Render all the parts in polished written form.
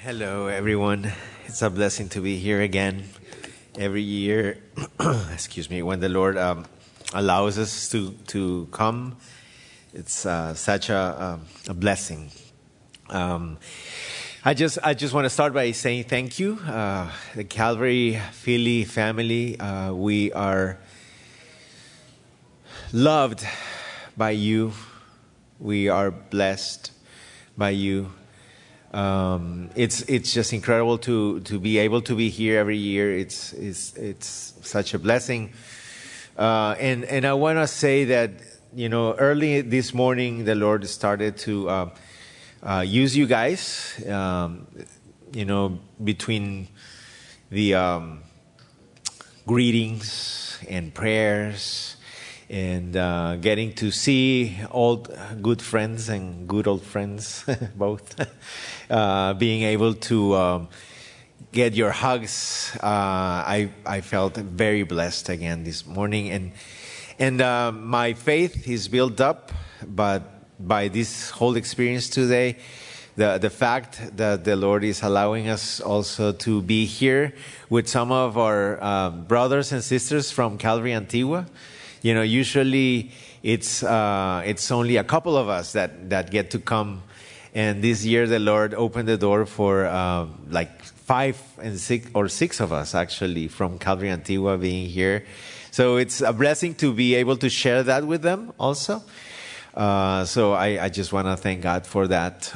Hello, everyone. It's a blessing to be here again every year. Excuse me. When the Lord allows us to come, it's such a blessing. I just want to start by saying thank you, the Calvary Philly family. We are loved by you. We are blessed by you. It's just incredible to be able to be here every year. It's such a blessing. And I want to say that, early this morning, the Lord started to use you guys, between the greetings and prayers and getting to see old good friends and good old friends, both, being able to get your hugs. I felt very blessed again this morning, and my faith is built up, but by this whole experience today, the fact that the Lord is allowing us also to be here with some of our brothers and sisters from Calvary Antigua. Usually it's only a couple of us that get to come, and this year the Lord opened the door for like 5 and 6 or 6 of us actually from Calvary Antigua being here. So it's a blessing to be able to share that with them also. So I just want to thank God for that.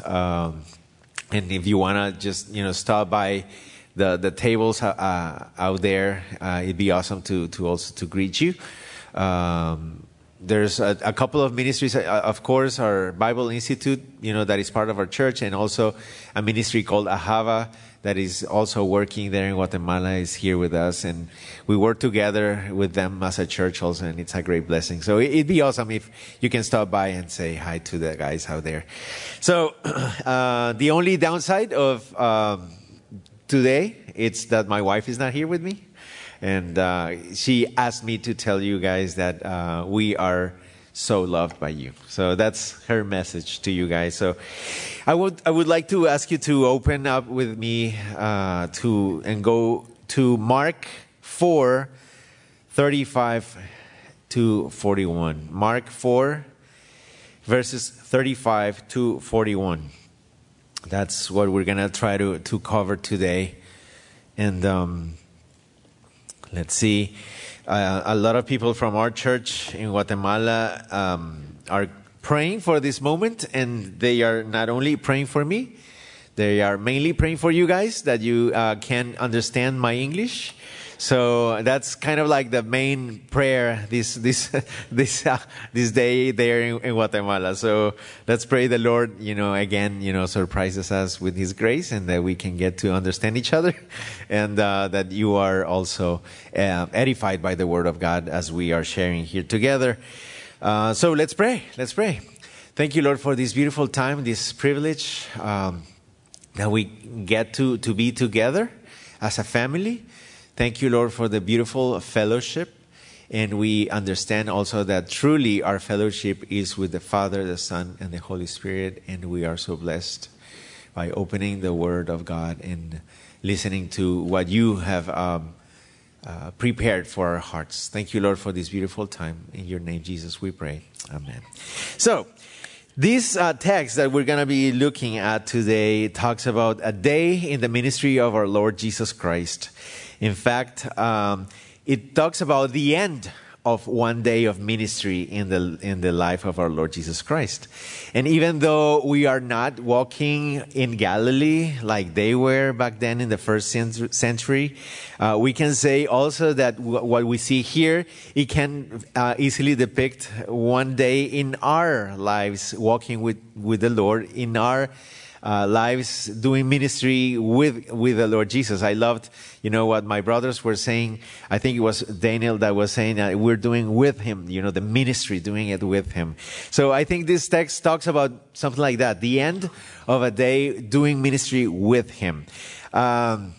And if you want to just stop by the tables out there, it'd be awesome to also to greet you. There's a couple of ministries, of course, our Bible Institute, that is part of our church, and also a ministry called Ahava that is also working there in Guatemala is here with us, and we work together with them as a church also, and it's a great blessing. So it'd be awesome if you can stop by and say hi to the guys out there. So the only downside of today, it's that my wife is not here with me. And she asked me to tell you guys that we are so loved by you. So that's her message to you guys. So I would like to ask you to open up with me and go to Mark 4, 35 to 41. Mark 4, verses 35 to 41. That's what we're going to try to cover today. And let's see. A lot of people from our church in Guatemala are praying for this moment, and they are not only praying for me, they are mainly praying for you guys that you can understand my English. So that's kind of like the main prayer this day there in Guatemala. So let's pray the Lord, again, surprises us with His grace, and that we can get to understand each other, and that you are also edified by the Word of God as we are sharing here together. So let's pray. Let's pray. Thank you, Lord, for this beautiful time, this privilege that we get to be together as a family. Thank you, Lord, for the beautiful fellowship. And we understand also that truly our fellowship is with the Father, the Son, and the Holy Spirit. And we are so blessed by opening the Word of God and listening to what you have prepared for our hearts. Thank you, Lord, for this beautiful time. In your name, Jesus, we pray. Amen. So, this text that we're going to be looking at today talks about a day in the ministry of our Lord Jesus Christ. In fact, it talks about the end of one day of ministry in the life of our Lord Jesus Christ. And even though we are not walking in Galilee like they were back then in the first century, we can say also that what we see here, it can easily depict one day in our lives walking with the Lord, in our lives doing ministry with the Lord Jesus. I loved, what my brothers were saying. I think it was Daniel that was saying that we're doing with Him, the ministry, doing it with Him. So I think this text talks about something like that, the end of a day doing ministry with Him. As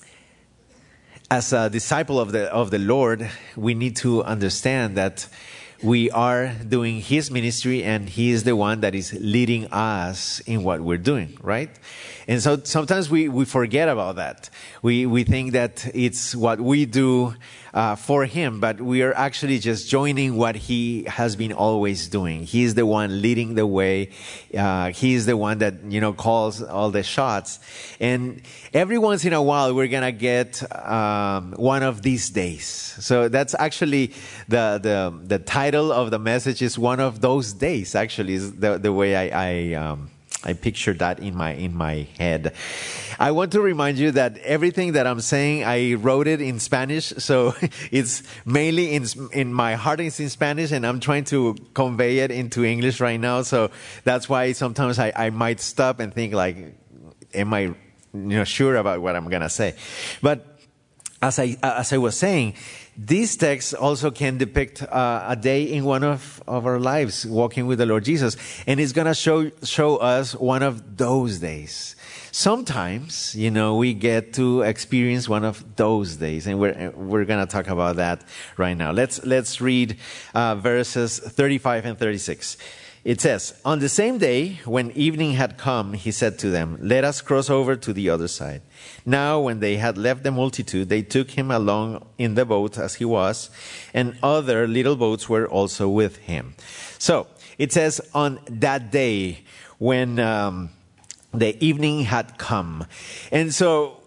a disciple of the Lord, we need to understand that we are doing His ministry, and He is the one that is leading us in what we're doing, right? And so sometimes we forget about that. We think that it's what we do for Him, but we are actually just joining what He has been always doing. He is the one leading the way. He is the one that, calls all the shots. And every once in a while, we're going to get one of these days. So that's actually the title of the message is one of those days, actually, is the way I pictured that in my head. I want to remind you that everything that I'm saying, I wrote it in Spanish, so it's mainly in my heart is in Spanish, and I'm trying to convey it into English right now. So that's why sometimes I might stop and think like, am I sure about what I'm gonna say? But as I was saying, this text also can depict a day in one of our lives, walking with the Lord Jesus. And it's going to show us one of those days. Sometimes, we get to experience one of those days. And we're going to talk about that right now. Let's read verses 35 and 36. It says, "On the same day, when evening had come, he said to them, 'Let us cross over to the other side.' Now, when they had left the multitude, they took him along in the boat as he was, and other little boats were also with him." So, it says, on that day, when the evening had come. And so,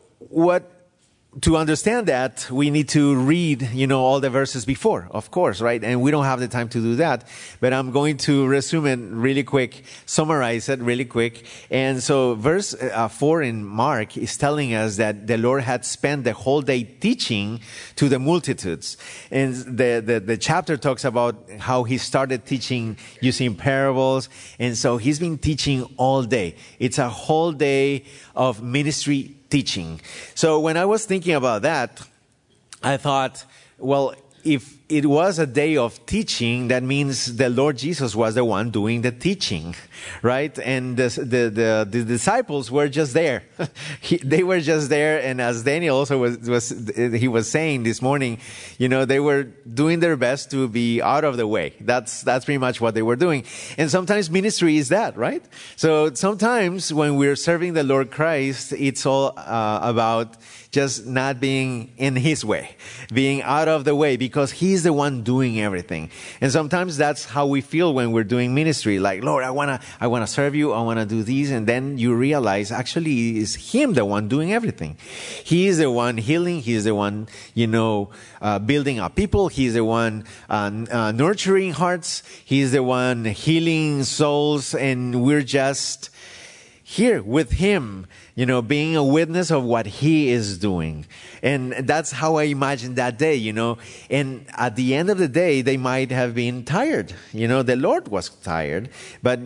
to understand that, we need to read, all the verses before, of course, right? And we don't have the time to do that. But I'm going to resume it really quick, summarize it really quick. And so verse 4 in Mark is telling us that the Lord had spent the whole day teaching to the multitudes. And the chapter talks about how he started teaching using parables. And so he's been teaching all day. It's a whole day of ministry teaching. So when I was thinking about that, I thought, well, if it was a day of teaching, that means the Lord Jesus was the one doing the teaching, right? And the disciples were just there. They were just there. And as Daniel also was saying this morning, they were doing their best to be out of the way. That's pretty much what they were doing. And sometimes ministry is that, right? So sometimes when we're serving the Lord Christ, it's all about just not being in His way, being out of the way, because He's the one doing everything. And sometimes that's how we feel when we're doing ministry. Like, Lord, I wanna serve you. I wanna do these. And then you realize actually it's Him the one doing everything. He is the one healing. He is the one, building up people. He is the one nurturing hearts. He is the one healing souls. And we're just here with Him, being a witness of what He is doing. And that's how I imagine that day, And at the end of the day, they might have been tired. The Lord was tired. But,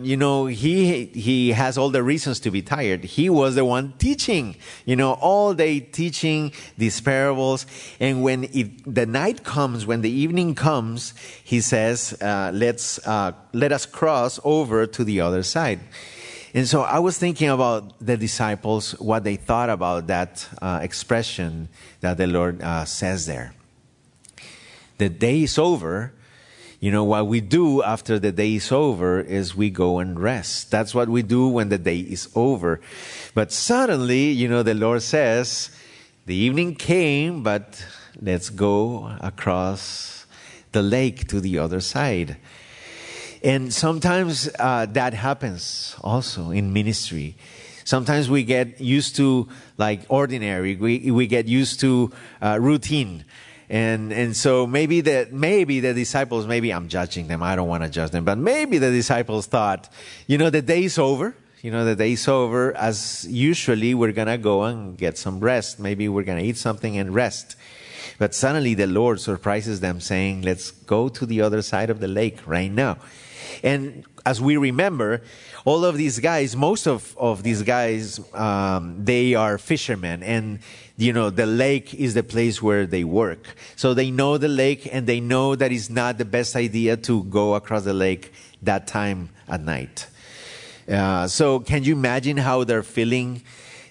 He has all the reasons to be tired. He was the one teaching, all day teaching these parables. And when the night comes, when the evening comes, He says, let us cross over to the other side. And so I was thinking about the disciples, what they thought about that expression that the Lord says there. The day is over. What we do after the day is over is we go and rest. That's what we do when the day is over. But suddenly, the Lord says, the evening came, but let's go across the lake to the other side. And sometimes that happens also in ministry. Sometimes we get used to like ordinary. We get used to routine. And so maybe the disciples, maybe I'm judging them. I don't want to judge them. But maybe the disciples thought, the day is over. The day is over. As usually, we're going to go and get some rest. Maybe we're going to eat something and rest. But suddenly the Lord surprises them saying, let's go to the other side of the lake right now. And as we remember, all of these guys, most of these guys, they are fishermen. And, the lake is the place where they work. So they know the lake, and they know that it's not the best idea to go across the lake that time at night. So can you imagine how they're feeling?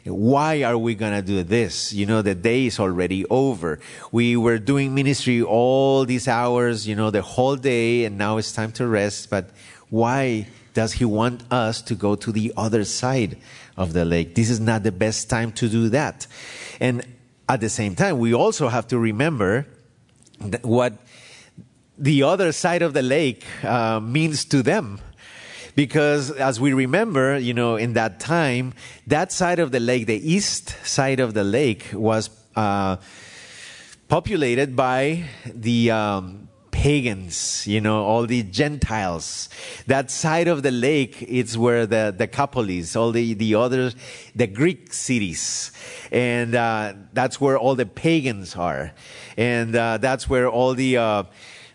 why are we going to do this? The day is already over. We were doing ministry all these hours, the whole day, and now it's time to rest. But why does he want us to go to the other side of the lake? This is not the best time to do that. And at the same time, we also have to remember what the other side of the lake means to them. Because as we remember, in that time, that side of the lake, the east side of the lake, was populated by the pagans, all the Gentiles. That side of the lake, it's where the Decapolis, all the Greek cities. And that's where all the pagans are. And that's where all the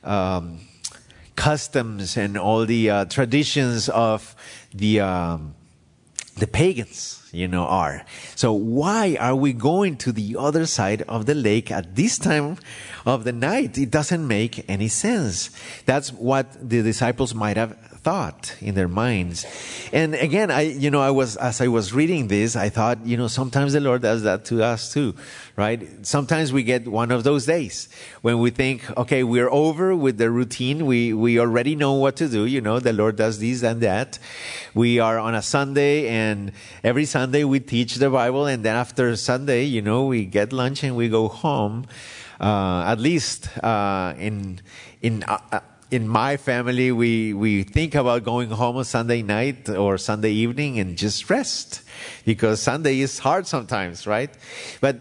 customs and all the traditions of the pagans, are. So why are we going to the other side of the lake at this time of the night? It doesn't make any sense. That's what the disciples might have thought in their minds. And again, as I was reading this, I thought, sometimes the Lord does that to us too, right? Sometimes we get one of those days when we think, okay, we're over with the routine. We already know what to do. The Lord does this and that. We are on a Sunday, and every Sunday we teach the Bible, and then after Sunday, we get lunch and we go home. At least in my family, we think about going home on Sunday night or Sunday evening and just rest, because Sunday is hard sometimes, right? But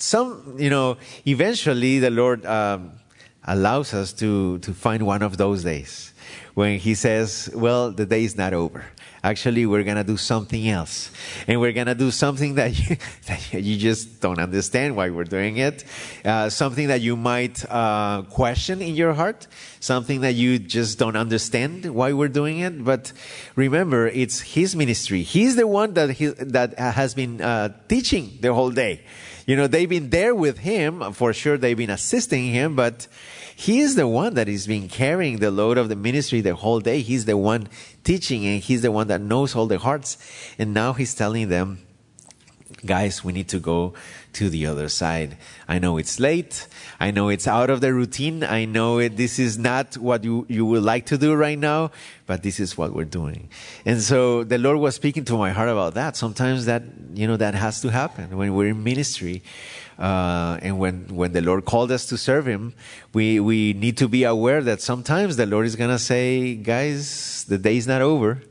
eventually the Lord allows us to find one of those days when He says, well, the day is not over. Actually, we're going to do something else. And we're going to do something that you just don't understand why we're doing it. Something that you might question in your heart. Something that you just don't understand why we're doing it. But remember, it's His ministry. He's the one that has been teaching the whole day. They've been there with Him. For sure, they've been assisting Him. But He is the one that has been carrying the load of the ministry the whole day. He's the one teaching, and He's the one that knows all the hearts. And now He's telling them, guys, we need to go to the other side. I know it's late. I know it's out of the routine. I know this is not what you would like to do right now, but this is what we're doing. And so the Lord was speaking to my heart about that. Sometimes that has to happen when we're in ministry. And when the Lord called us to serve Him, we need to be aware that sometimes the Lord is going to say, guys, the day's not over.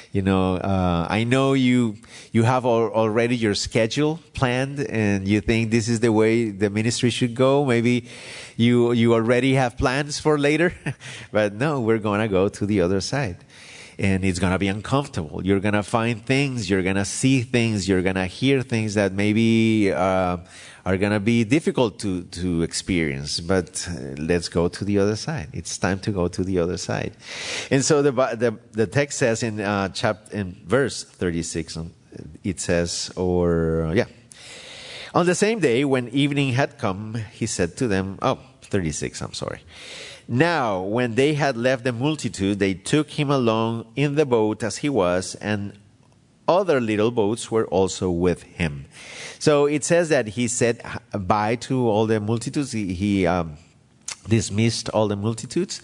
I know you have already your schedule planned, and you think this is the way the ministry should go. Maybe you already have plans for later, but no, we're going to go to the other side. And it's going to be uncomfortable. You're going to find things, you're going to see things, you're going to hear things that maybe are going to be difficult to experience. But let's go to the other side. It's time to go to the other side. And so the text says in verse 36, it says, on the same day when evening had come, He said to them, 36, I'm sorry. Now, when they had left the multitude, they took Him along in the boat as He was, and other little boats were also with Him. So it says that He said bye to all the multitudes. He dismissed all the multitudes,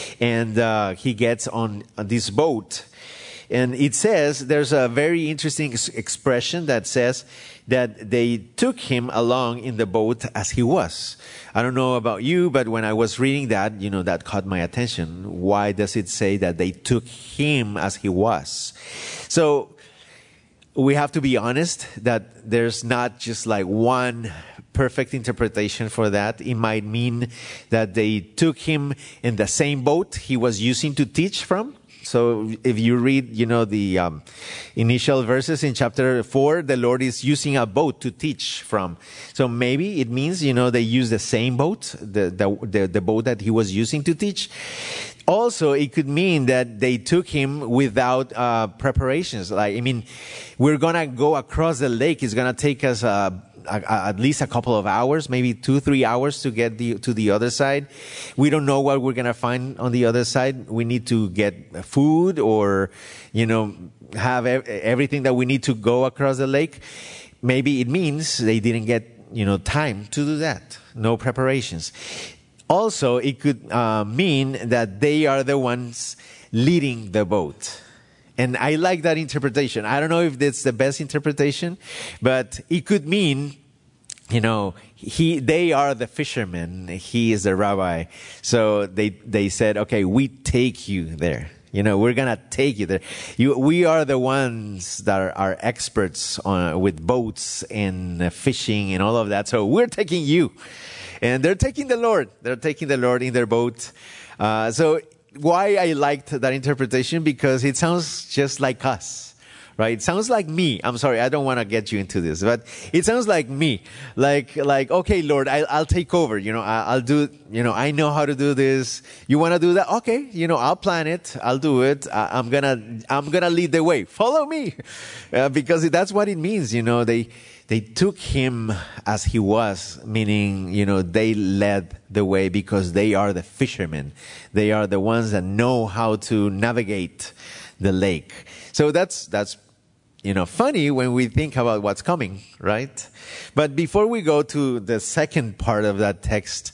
and He gets on this boat. And it says, there's a very interesting expression that says that they took Him along in the boat as He was. I don't know about you, but when I was reading that, that caught my attention. Why does it say that they took Him as He was? So we have to be honest that there's not just like one perfect interpretation for that. It might mean that they took Him in the same boat He was using to teach from. So if you read, the initial verses in chapter 4, the Lord is using a boat to teach from. So maybe it means, they use the same boat, the boat that He was using to teach. Also, it could mean that they took Him without preparations. We're going to go across the lake. It's going to take us at least a couple of hours, maybe 2-3 hours to get to the other side. We don't know what we're going to find on the other side. We need to get food or, have everything that we need to go across the lake. maybe it means they didn't get, time to do that. No preparations. Also, it could mean that they are the ones leading the boat. And I like that interpretation. I don't know if that's the best interpretation, but it could mean, they are the fishermen. He is the rabbi. So they said, okay, we take you there. We're going to take you there. We are the ones that are experts with boats and fishing and all of that. So we're taking you. And they're taking the Lord. They're taking the Lord in their boat. So why I liked that interpretation? Because it sounds just like us, right? It sounds like me. I'm sorry, I don't want to get you into this, but it sounds like me. Like, okay, Lord, I'll take over. I'll do, I know how to do this. You want to do that? Okay. I'll plan it. I'll do it. I'm gonna lead the way. Follow me. Because that's what it means. They took him as he was, meaning, they led the way because they are the fishermen. They are the ones that know how to navigate the lake. So that's funny when we think about what's coming, right? But before we go to the second part of that text,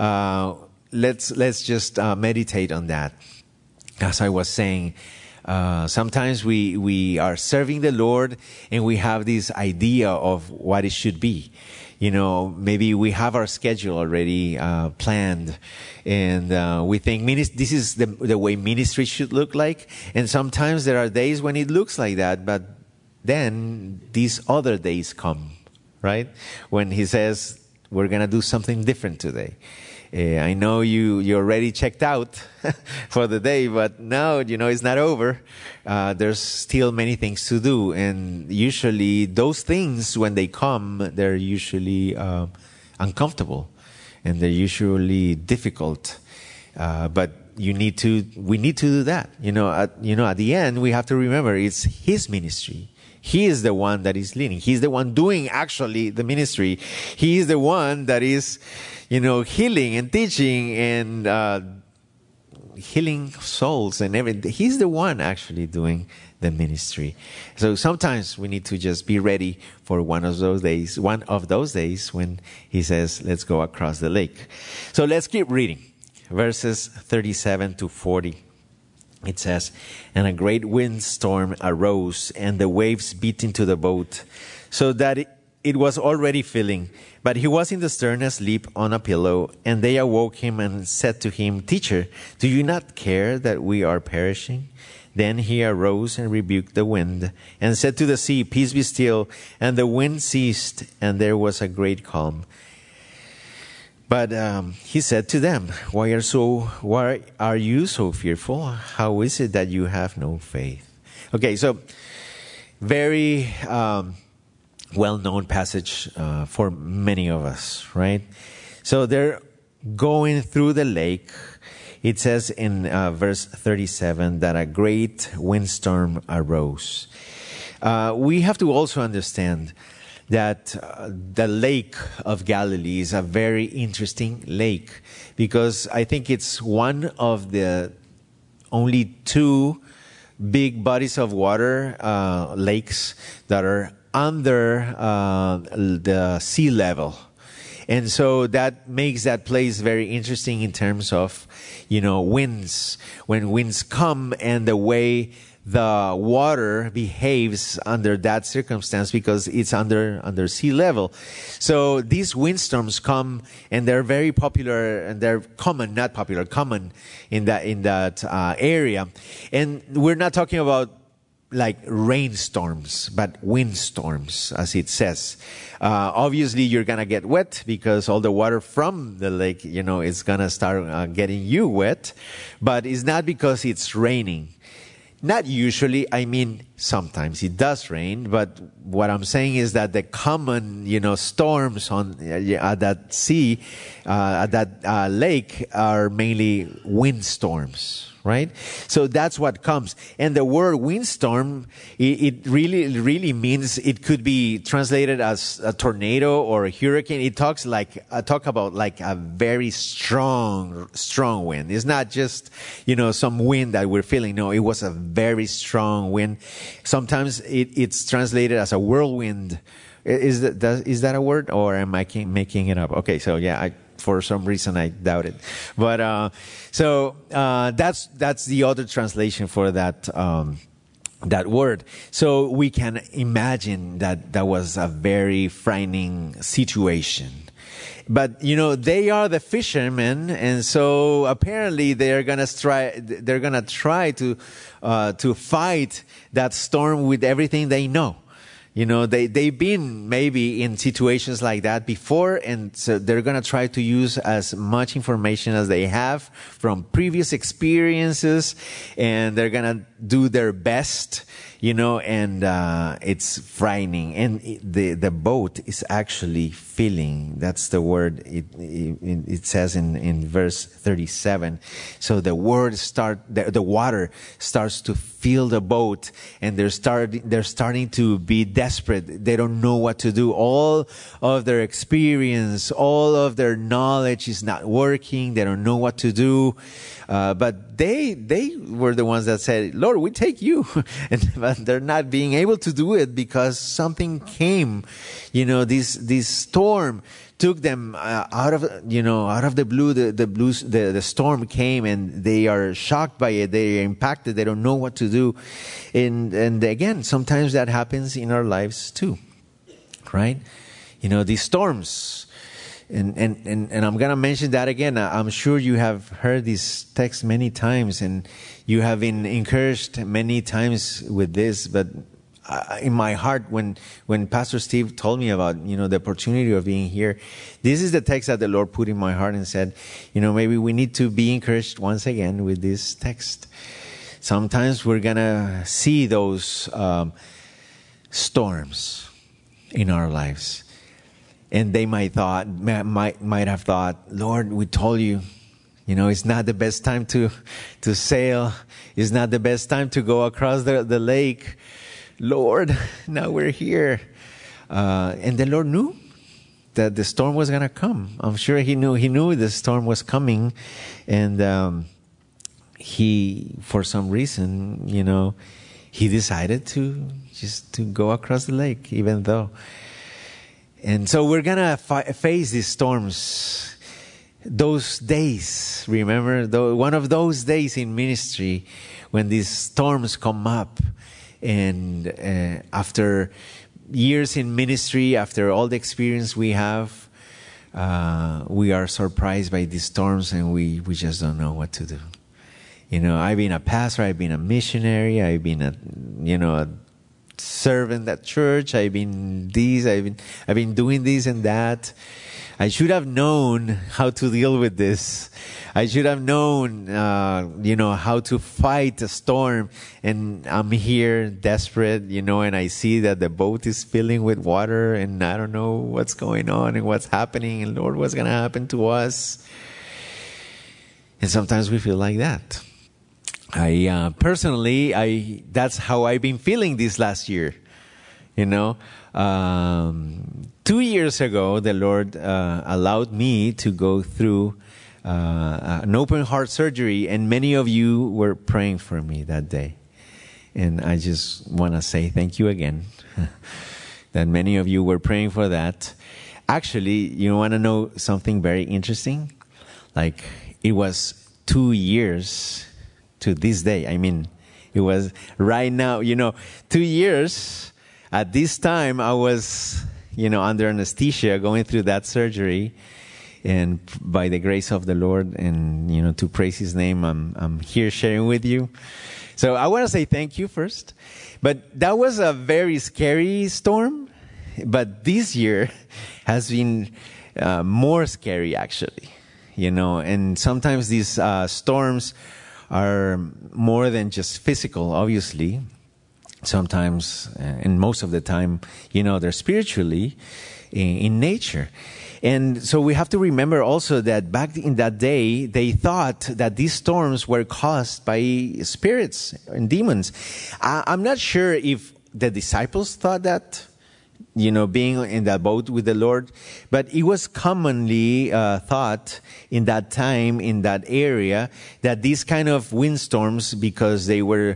let's just meditate on that. As I was saying, sometimes we are serving the Lord and we have this idea of what it should be. Maybe we have our schedule already planned, and we think this is the way ministry should look like. And sometimes there are days when it looks like that, but then these other days come, right? When he says, we're going to do something different today. I know you're already checked out for the day, but no, it's not over. There's still many things to do. And usually those things, when they come, they're usually uncomfortable and they're usually difficult. But we need to do that. At the end, we have to remember it's his ministry. He is the one that is leading. He's the one doing actually the ministry. He is the one that is, healing and teaching and healing souls and everything. He's the one actually doing the ministry. So sometimes we need to just be ready for one of those days when he says, let's go across the lake. So let's keep reading. Verses 37 to 40. It says, and a great windstorm arose, and the waves beat into the boat, so that it was already filling. But he was in the stern asleep on a pillow, and they awoke him and said to him, Teacher, do you not care that we are perishing? Then he arose and rebuked the wind, and said to the sea, Peace be still. And the wind ceased, and there was a great calm. But he said to them, Why are you so fearful? How is it that you have no faith? Okay, so very well-known passage for many of us, right? So they're going through the lake. It says in verse 37 that a great windstorm arose. We have to also understand that the Lake of Galilee is a very interesting lake, because I think it's one of the only two big bodies of water, lakes, that are under the sea level. And so that makes that place very interesting in terms of, winds. When winds come and the way the water behaves under that circumstance, because it's under sea level. So these windstorms come, and they're very popular, and they're common in that area. And we're not talking about like rainstorms, but windstorms, as it says. Obviously, you're gonna get wet because all the water from the lake, is gonna start getting you wet. But it's not because it's raining. Not usually, sometimes it does rain, but what I'm saying is that the common, storms at that sea, at that lake are mainly windstorms, right? So that's what comes. And the word windstorm, it really means, it could be translated as a tornado or a hurricane. It talk about like a very strong wind. It's not just, some wind that we're feeling. No, it was a very strong wind. Sometimes it's translated as a whirlwind. Is that a word, or am I making it up? Okay, so yeah, for some reason I doubt it. But that's the other translation for that that word. So we can imagine that was a very frightening situation. But they are the fishermen, and so apparently they're gonna try to fight that storm with everything they know. They've been maybe in situations like that before, and so they're going to try to use as much information as they have from previous experiences, and they're going to do their best, and it's frightening. And the boat is actually filling. That's the word it says in verse 37. So the water starts to fill the boat, and they're starting to be desperate. They don't know what to do. All of their experience, all of their knowledge is not working. They don't know what to do. But they were the ones that said, "Lord, we take you." But they're not being able to do it because something came. This storm took them out of the blue. The storm came, and they are shocked by it. They are impacted. They don't know what to do. And again, sometimes that happens in our lives too, right? These storms. And I'm going to mention that again. I'm sure you have heard this text many times, and you have been encouraged many times with this. But in my heart, when Pastor Steve told me about, the opportunity of being here, this is the text that the Lord put in my heart and said, maybe we need to be encouraged once again with this text. Sometimes we're going to see those storms in our lives. And they might have thought, "Lord, we told you, it's not the best time to sail. It's not the best time to go across the lake. Lord, now we're here." And the Lord knew that the storm was going to come. I'm sure He knew the storm was coming. And He, for some reason, He decided to go across the lake, even though. And so we're going to face these storms. Those days, remember, one of those days in ministry when these storms come up. And after years in ministry, after all the experience we have, we are surprised by these storms, and we just don't know what to do. I've been a pastor, I've been a missionary, I've been a servant at church, I've been doing this and that. I should have known how to deal with this. I should have known, how to fight a storm. And I'm here desperate, and I see that the boat is filling with water, and I don't know what's going on and what's happening, and Lord, what's going to happen to us? And sometimes we feel like that. Personally, that's how I've been feeling this last year. 2 years ago, the Lord allowed me to go through an open heart surgery, and many of you were praying for me that day. And I just want to say thank you again that many of you were praying for that. Actually, you want to know something very interesting? Like, it was 2 years to this day. I mean, it was right now, 2 years. At this time, I was, under anesthesia going through that surgery. And by the grace of the Lord and, to praise His name, I'm here sharing with you. So I want to say thank you first. But that was a very scary storm. But this year has been more scary, actually. And sometimes these storms are more than just physical, obviously. Sometimes, and most of the time, they're spiritually in nature. And so we have to remember also that back in that day, they thought that these storms were caused by spirits and demons. I'm not sure if the disciples thought that, being in that boat with the Lord, but it was commonly thought in that time, in that area, that these kind of windstorms, because they were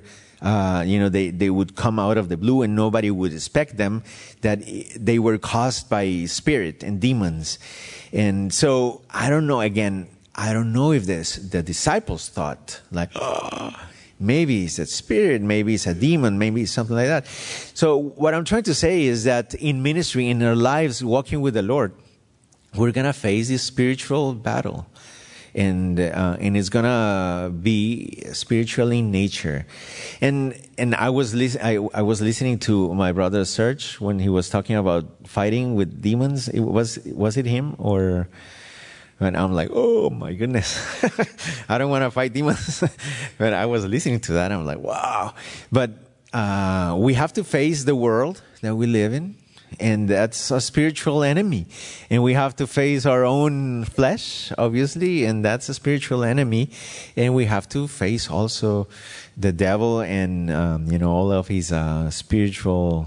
they would come out of the blue and nobody would expect them, that they were caused by spirit and demons. And so, I don't know if the disciples thought, like, maybe it's a spirit, maybe it's a demon, maybe it's something like that. So what I'm trying to say is that in ministry, in our lives, walking with the Lord, we're going to face this spiritual battle. And it's going to be spiritual in nature. And I was listening to my brother Serge when he was talking about fighting with demons. Was it him or... And I'm like, oh my goodness, I don't want to fight demons. But I was listening to that. I'm like, wow. But we have to face the world that we live in. And that's a spiritual enemy. And we have to face our own flesh, obviously. And that's a spiritual enemy. And we have to face also the devil and, all of his spiritual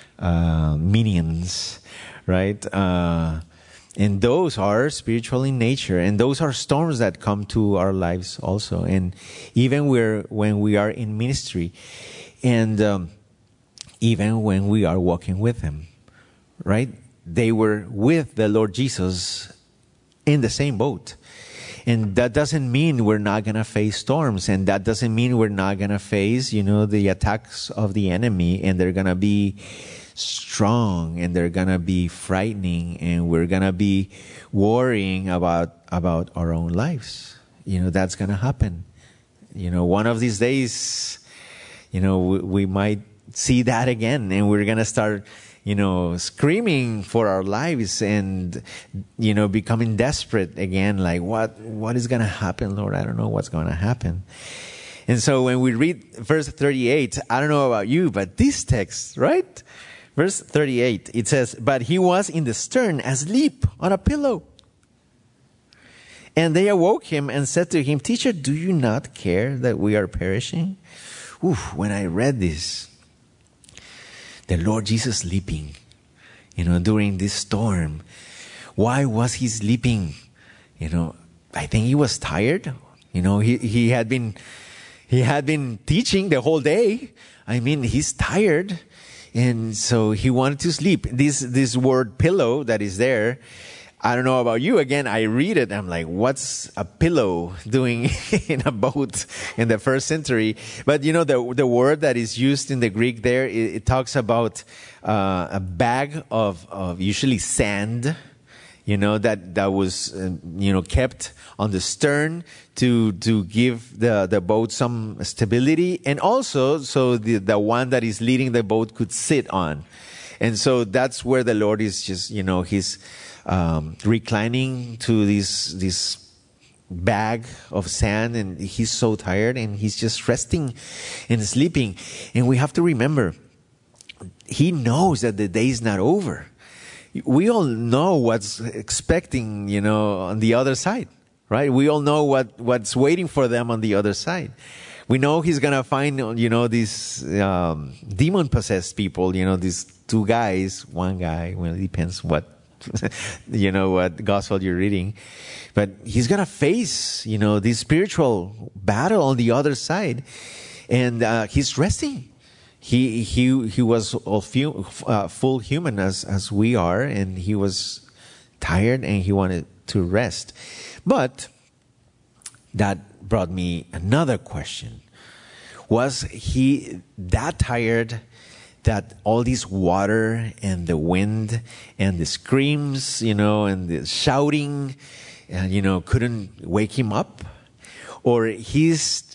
minions, right? And those are spiritual in nature. And those are storms that come to our lives also. And even when we are in ministry. And even when we are walking with Him. Right? They were with the Lord Jesus in the same boat. And that doesn't mean we're not going to face storms. And that doesn't mean we're not going to face, the attacks of the enemy. And they're going to be strong and they're going to be frightening. And we're going to be worrying about our own lives. That's going to happen. One of these days, we might see that again. And we're going to start screaming for our lives and, becoming desperate again. Like, what is going to happen, Lord? I don't know what's going to happen. And so when we read verse 38, I don't know about you, but this text, right? Verse 38, it says, but he was in the stern asleep on a pillow. And they awoke him and said to him, Teacher, do you not care that we are perishing? When I read this, the Lord Jesus sleeping, during this storm. Why was he sleeping? I think he was tired. He had been teaching the whole day. I mean, he's tired. And so he wanted to sleep. This word pillow that is there, I don't know about you. Again, I read it. I'm like, what's a pillow doing in a boat in the first century? But the word that is used in the Greek there, it talks about a bag of usually sand, that was kept on the stern to give the boat some stability, and also so the one that is leading the boat could sit on. And so that's where the Lord is just he's reclining to this bag of sand, and he's so tired and he's just resting and sleeping. And we have to remember, he knows that the day is not over. We all know what's expecting, on the other side, right? We all know what's waiting for them on the other side. We know he's going to find, these demon possessed people, these two guys, one guy, well, it depends what what gospel you're reading. But he's going to face, this spiritual battle on the other side. And he's resting. He was full human as we are. And he was tired and he wanted to rest. But that brought me another question. Was he that tired that all this water and the wind and the screams, and the shouting, couldn't wake him up? Or he's,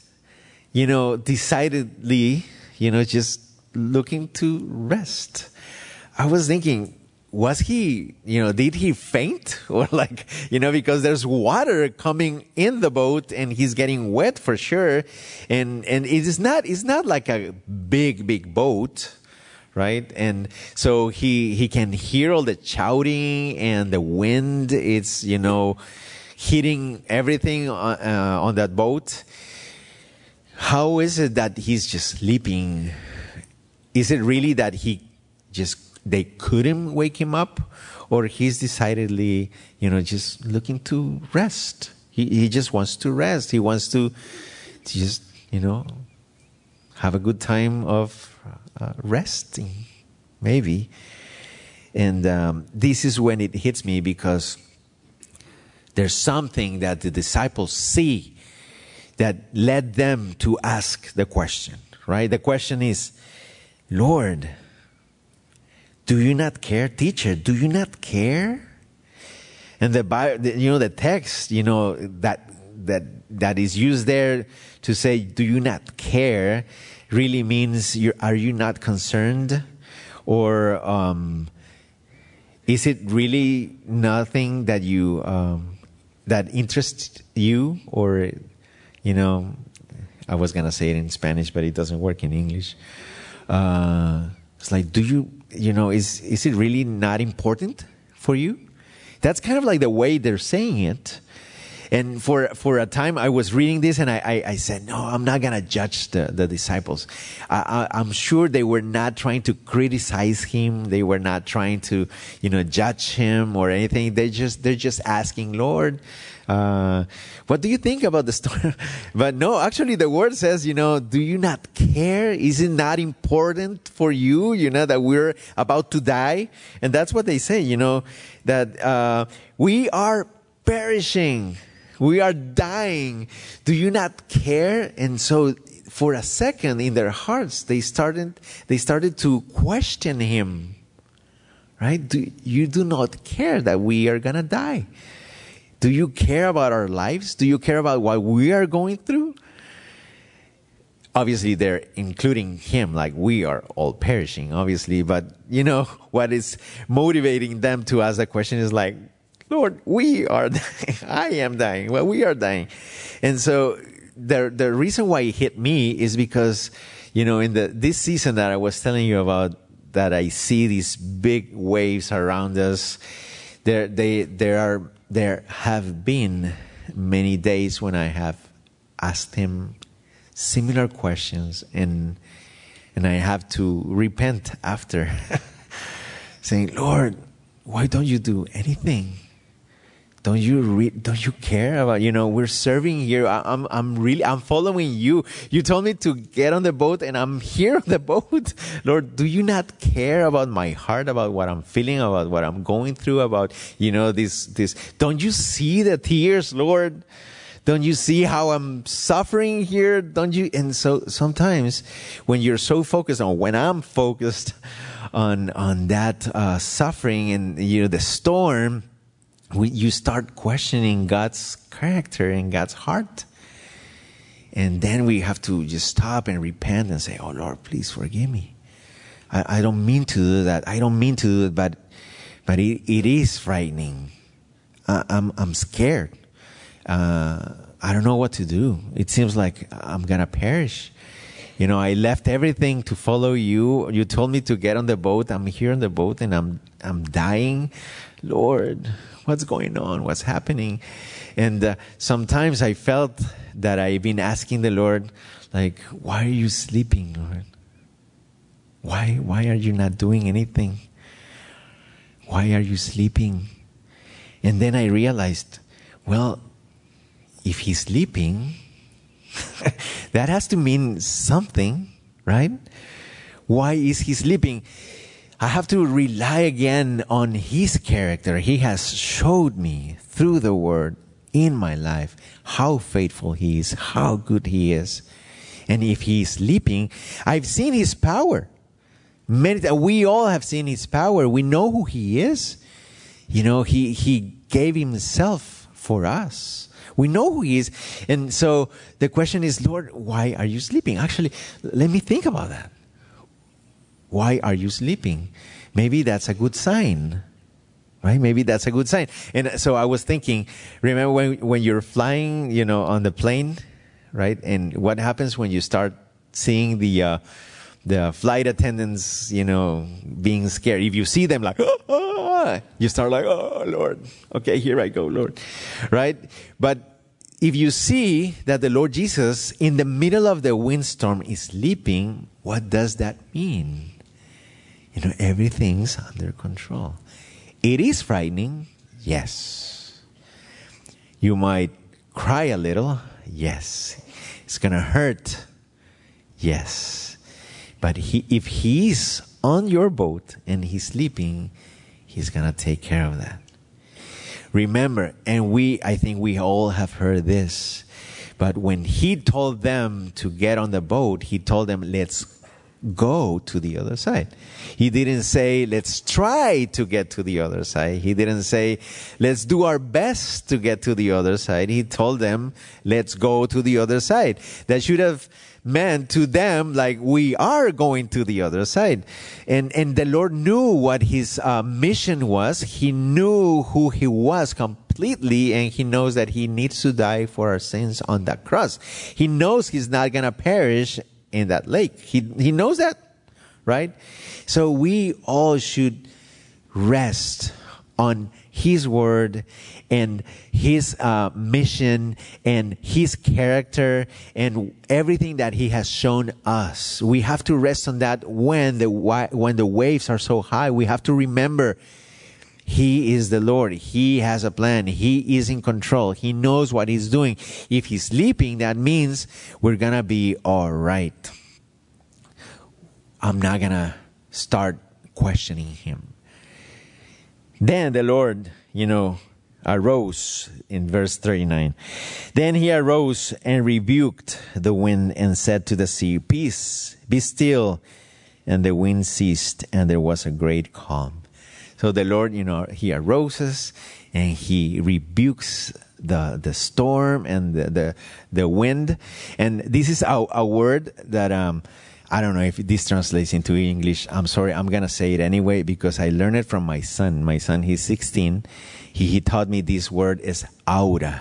decidedly, just looking to rest? I was thinking, was he, did he faint? Or because there's water coming in the boat and he's getting wet for sure. And it's not like a big boat. Right? And so he can hear all the shouting and the wind. It's, hitting everything on that boat. How is it that he's just sleeping? Is it really that they couldn't wake him up? Or he's decidedly, just looking to rest? He just wants to rest. He wants to just, have a good time of resting, maybe. And this is when it hits me, because there's something that the disciples see that led them to ask the question, right? The question is, Lord, do you not care? Teacher, do you not care? And the text, that is used there to say, do you not care, really means, are you not concerned? Or is it really nothing that that interests you? Or, I was going to say it in Spanish, but it doesn't work in English. It's like, is it really not important for you? That's kind of like the way they're saying it. And for a time, I was reading this, and I said, no, I'm not going to judge the disciples. I'm sure they were not trying to criticize him. They were not trying to, judge him or anything. They're just asking, Lord, what do you think about the story? But no, actually the word says, do you not care? Is it not important for you, that we're about to die? And that's what they say, that we are perishing. We are dying. Do you not care? And so for a second in their hearts, they started to question him. Right? You do not care that we are going to die. Do you care about our lives? Do you care about what we are going through? Obviously, they're including him, like we are all perishing, obviously. But, what is motivating them to ask the question is like, Lord, we are dying. I am dying. Well, we are dying. And so the reason why it hit me is because, in this season that I was telling you about, that I see these big waves around us, there have been many days when I have asked him similar questions, and I have to repent after, saying, Lord, why don't you do anything? Don't you care about, we're serving here. I'm following you. You told me to get on the boat, and I'm here on the boat. Lord, do you not care about my heart, about what I'm feeling, about what I'm going through, about, this? Don't you see the tears, Lord? Don't you see how I'm suffering here? Don't you? And so sometimes when you're so focused on, when I'm focused on that suffering and, the storm, you start questioning God's character and God's heart. And then we have to just stop and repent and say, oh, Lord, please forgive me. I don't mean to do that. I don't mean to do it, but it is frightening. I'm scared. I don't know what to do. It seems like I'm going to perish. I left everything to follow you. You told me to get on the boat. I'm here on the boat, and I'm dying. Lord, what's going on? What's happening? And sometimes I felt that I've been asking the Lord, like, why are you sleeping, Lord? Why are you not doing anything? Why are you sleeping? And then I realized, well, if he's sleeping, that has to mean something, right? Why is he sleeping? I have to rely again on his character. He has showed me through the word in my life how faithful he is, how good he is. And if he is sleeping, I've seen his power. We all have seen his power. We know who he is. He gave himself for us. We know who he is. And so the question is, Lord, why are you sleeping? Actually, let me think about that. Why are you sleeping? Maybe that's a good sign, right? Maybe that's a good sign. And so I was thinking, remember when you're flying, on the plane, right? And what happens when you start seeing the flight attendants, being scared? If you see them like, you start like, oh, Lord. Okay, here I go, Lord. Right? But if you see that the Lord Jesus in the middle of the windstorm is sleeping, what does that mean? Everything's under control. It is frightening, yes. You might cry a little, yes. It's going to hurt, Yes. But if he's on your boat and he's sleeping, he's going to take care of that. Remember, and I think we all have heard this, but when he told them to get on the boat, he told them, let's go to the other side. He didn't say, let's try to get to the other side. He didn't say, let's do our best to get to the other side. He told them, let's go to the other side. That should have meant to them, like, we are going to the other side. And the Lord knew what his mission was. He knew who he was completely, and he knows that he needs to die for our sins on that cross. He knows he's not going to perish in that lake. He knows that, right? So we all should rest on his word and his mission and his character and everything that he has shown us. We have to rest on that when the waves are so high. We have to remember he is the Lord. He has a plan. He is in control. He knows what he's doing. If he's sleeping, that means we're going to be all right. I'm not going to start questioning him. Then the Lord, arose in verse 39. Then he arose and rebuked the wind and said to the sea, peace, be still. And the wind ceased and there was a great calm. So the Lord, he arises and he rebukes the storm and the wind. And this is a word that I don't know if this translates into English. I'm sorry, I'm going to say it anyway because I learned it from my son. My son, he's 16. He taught me this word is aura.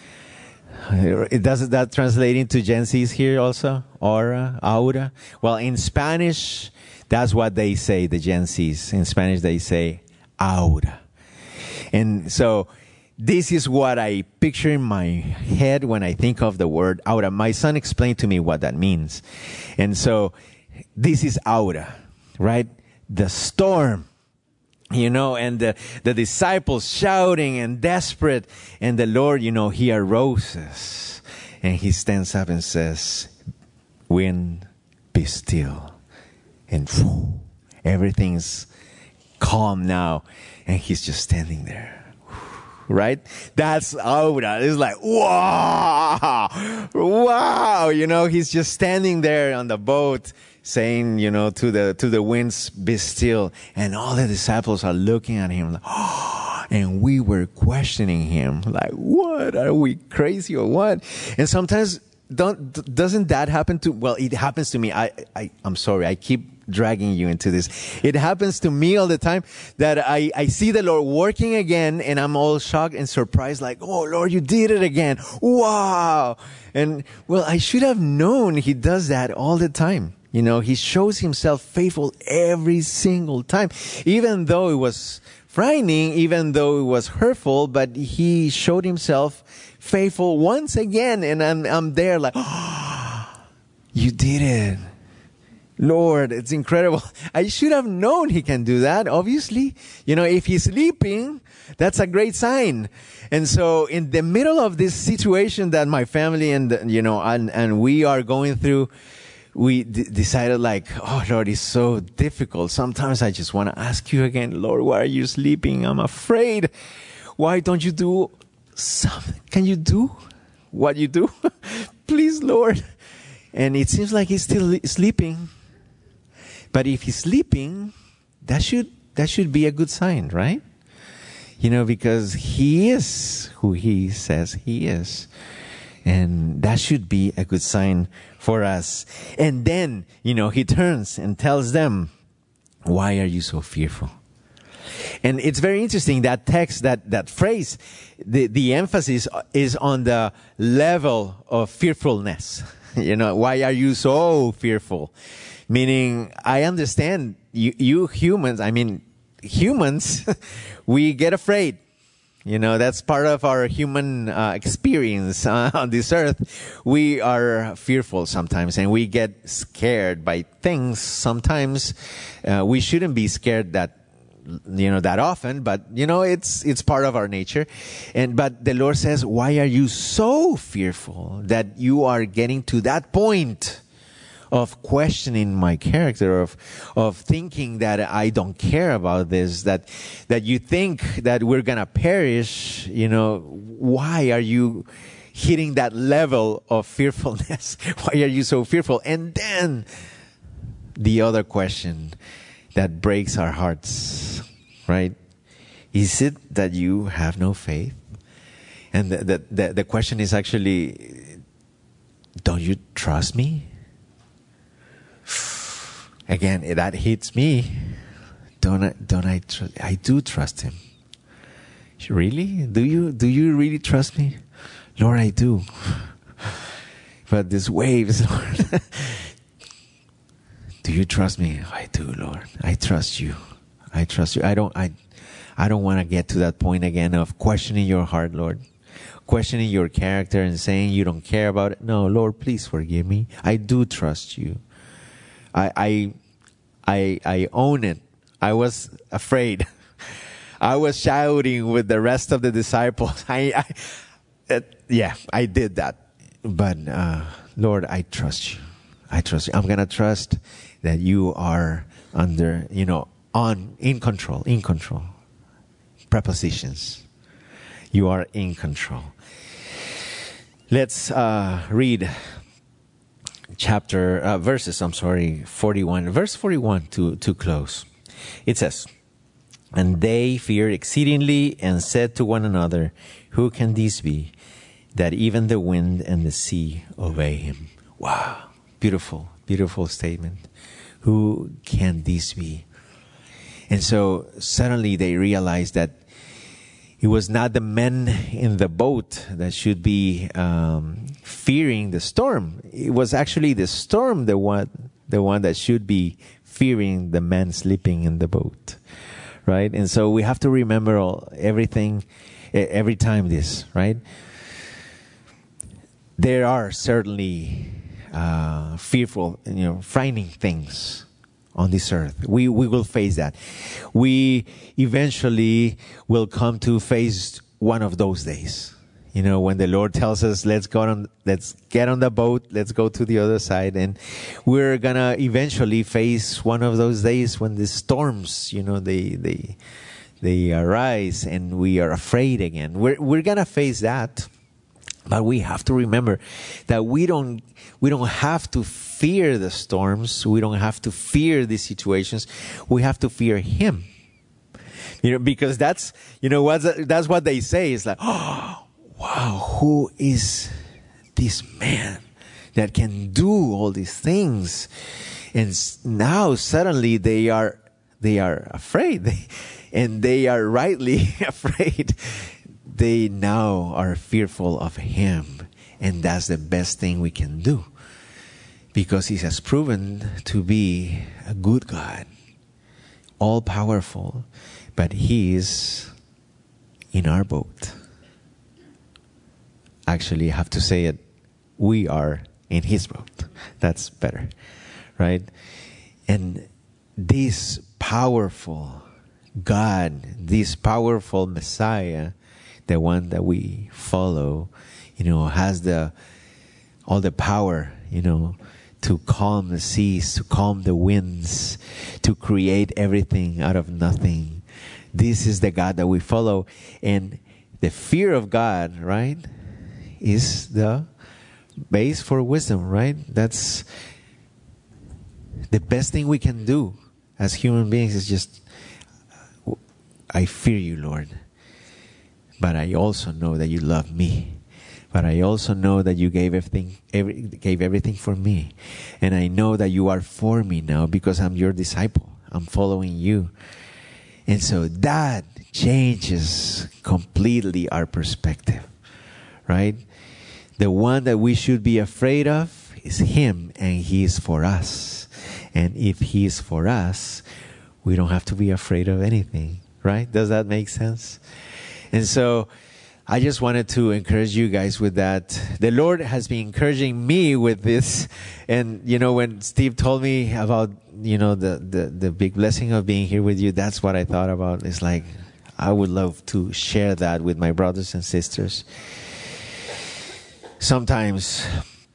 Does that translate into Gen Z's here also? Aura, aura. Well, in Spanish, that's what they say, the Gen Z's. In Spanish, they say aura. And so this is what I picture in my head when I think of the word aura. My son explained to me what that means. And so this is aura, right? The storm, and the disciples shouting and desperate. And the Lord, he arises and he stands up and says, wind, be still. And everything's calm now. And he's just standing there. Right? That's aura. It's like, wow. He's just standing there on the boat saying, to the winds, be still. And all the disciples are looking at him like, and we were questioning him like, what? Are we crazy or what? And sometimes doesn't that happen to, well, it happens to me. I'm sorry. I keep dragging you into this. It happens to me all the time that I see the Lord working again and I'm all shocked and surprised like, oh Lord, you did it again. Wow. And well, I should have known he does that all the time. He shows himself faithful every single time, even though it was frightening, even though it was hurtful, but he showed himself faithful once again. And I'm there like, oh, you did it. Lord, it's incredible. I should have known he can do that, obviously. If he's sleeping, that's a great sign. And so in the middle of this situation that my family and we are going through, we decided like, oh Lord, it's so difficult. Sometimes I just want to ask you again, Lord, why are you sleeping? I'm afraid. Why don't you do something? Can you do what you do? Please, Lord. And it seems like he's still sleeping. But if he's sleeping, that should be a good sign, right? Because he is who he says he is. And that should be a good sign for us. And then, he turns and tells them, why are you so fearful? And it's very interesting, that text, that phrase, the emphasis is on the level of fearfulness. Why are you so fearful? Meaning, I understand you humans, humans, we get afraid. That's part of our human experience on this earth. We are fearful sometimes and we get scared by things. Sometimes we shouldn't be scared that often, but it's part of our nature. But the Lord says, why are you so fearful that you are getting to that point of questioning my character, of thinking that I don't care about this, that you think that we're going to perish, why are you hitting that level of fearfulness? Why are you so fearful? And then the other question that breaks our hearts, right? Is it that you have no faith? And the question is actually, don't you trust me? Again, that hits me. Don't I trust? I do trust him. Really? Do you really trust me? Lord, I do. But these waves, Lord. Do you trust me? I do, Lord. I trust you. I trust you. I don't want to get to that point again of questioning your heart, Lord. Questioning your character and saying you don't care about it. No, Lord, please forgive me. I do trust you. I own it. I was afraid. I was shouting with the rest of the disciples. I did that. But Lord, I trust you. I trust you. I'm going to trust that you are in control. Prepositions. You are in control. Let's read verses 41. Verse 41 to close. It says, "And they feared exceedingly and said to one another, 'Who can this be, that even the wind and the sea obey him?'" Wow. Beautiful, beautiful statement. Who can this be? And so suddenly they realized that it was not the men in the boat that should be fearing the storm. It was actually the storm, the one that should be fearing the men sleeping in the boat, right? And so we have to remember everything every time this, right? There are certainly fearful, frightening things on this earth. We will face that. We eventually will come to face one of those days. When the Lord tells us, let's get on the boat, let's go to the other side. And we're going to eventually face one of those days when the storms, they arise and we are afraid again. We're going to face that. But we have to remember that we don't have to fear the storms. We don't have to fear these situations. We have to fear Him. Because that's what they say. It's like, oh, wow, who is this man that can do all these things? And now suddenly they are afraid, and they are rightly afraid. They now are fearful of Him. And that's the best thing we can do. Because He has proven to be a good God. All powerful. But He is in our boat. Actually, I have to say it. We are in His boat. That's better. Right? And this powerful God, this powerful Messiah, the one that we follow, has all the power, to calm the seas, to calm the winds, to create everything out of nothing. This is the God that we follow. And the fear of God, right, is the base for wisdom, right? That's the best thing we can do as human beings is just, I fear you, Lord. But I also know that you love me. But I also know that you gave everything for me. And I know that you are for me now because I'm your disciple. I'm following you. And so that changes completely our perspective. Right? The one that we should be afraid of is Him, and He is for us. And if He is for us, we don't have to be afraid of anything. Right? Does that make sense? And so I just wanted to encourage you guys with that. The Lord has been encouraging me with this. And, when Steve told me about, the big blessing of being here with you, that's what I thought about. It's like, I would love to share that with my brothers and sisters. Sometimes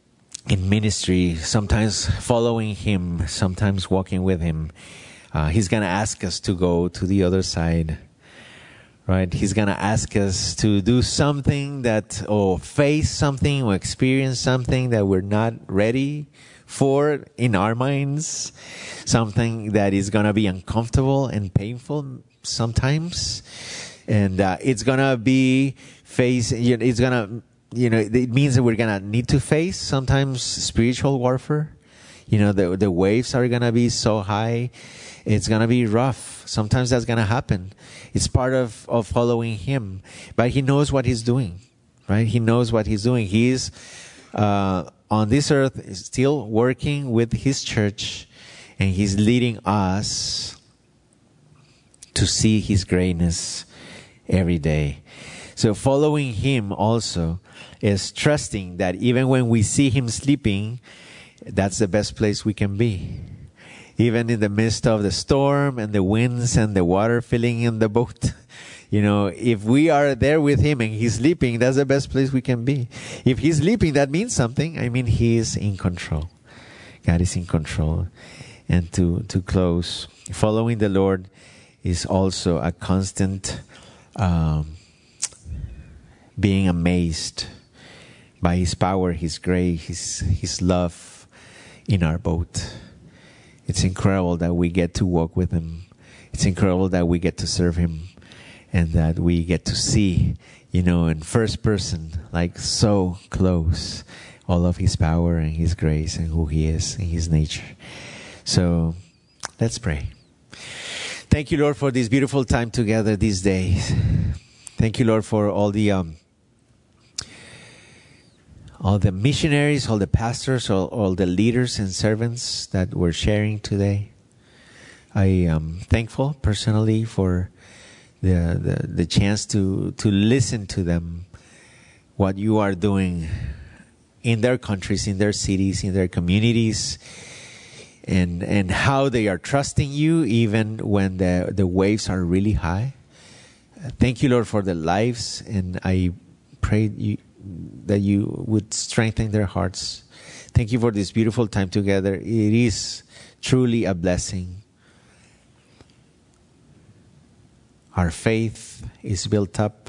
in ministry, sometimes following Him, sometimes walking with Him, He's going to ask us to go to the other side, right? He's going to ask us to do something or face something or experience something that we're not ready for in our minds, something that is going to be uncomfortable and painful sometimes. And it's going to be it's going to, it means that we're going to need to face sometimes spiritual warfare. The waves are going to be so high. It's going to be rough. Sometimes that's going to happen. It's part of following Him. But He knows what He's doing, right? He knows what He's doing. He is on this earth still working with His church, and He's leading us to see His greatness every day. So following Him also is trusting that even when we see Him sleeping, that's the best place we can be. Even in the midst of the storm and the winds and the water filling in the boat, if we are there with Him and He's sleeping, that's the best place we can be. If He's sleeping, that means something. He is in control. God is in control. And to close, following the Lord is also a constant being amazed by His power, His grace, His love in our boat. It's incredible that we get to walk with Him. It's incredible that we get to serve Him, and that we get to see, in first person, like so close, all of His power and His grace and who He is and His nature. So let's pray. Thank you, Lord, for this beautiful time together these days. Thank you, Lord, for all the missionaries, all the pastors, all the leaders and servants that we're sharing today. I am thankful personally for the chance to listen to them, what you are doing in their countries, in their cities, in their communities, and how they are trusting you even when the waves are really high. Thank you, Lord, for the lives, and I pray that you would strengthen their hearts. Thank you for this beautiful time together. It is truly a blessing. Our faith is built up.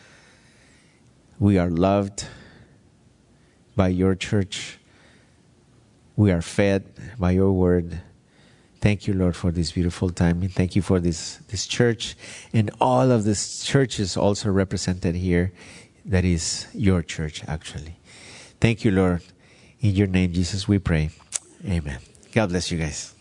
We are loved by your church. We are fed by your word. Thank you, Lord, for this beautiful time. And thank you for this church and all of these churches also represented here. That is your church, actually. Thank you, Lord. In your name, Jesus, we pray. Amen. God bless you guys.